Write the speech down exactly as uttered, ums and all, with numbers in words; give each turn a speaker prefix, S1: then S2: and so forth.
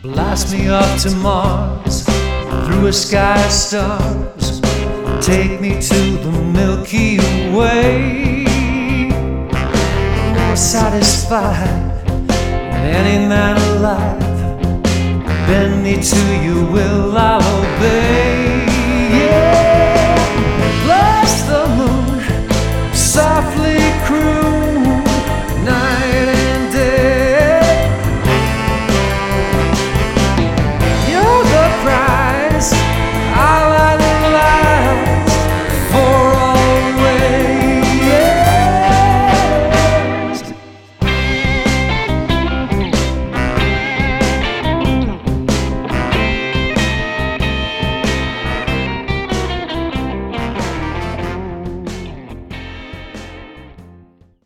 S1: Blast me off to Mars, through a sky of stars. Take me to the Milky Way. I'm satisfied with any man alive. Bend me to your will, I'll obey.